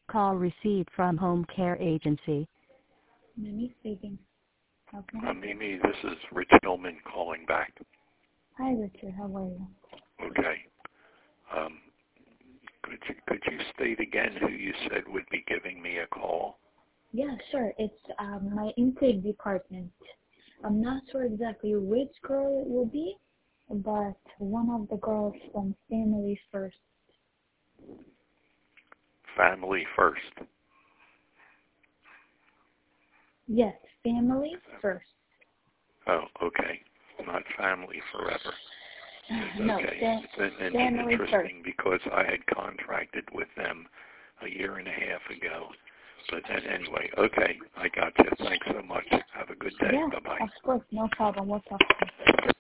Call received from Home Care Agency. Mimi speaking. How can I help you? Mimi, this is Rich Hillman calling back. Hi, Richard. How are you? Okay. Could you state again who you said would be giving me a call? Yeah, sure. It's my intake department. I'm not sure exactly which girl it will be, but one of the girls from Family First. Family First. Yes, Family First. Oh, okay. Not Family Forever. No, Okay. It's Family interesting First. because I had contracted with them a year and a half ago. But anyway, okay, I got you. Thanks so much. Have a good day. Yeah, Bye-bye. of course, no problem. We'll talk to you.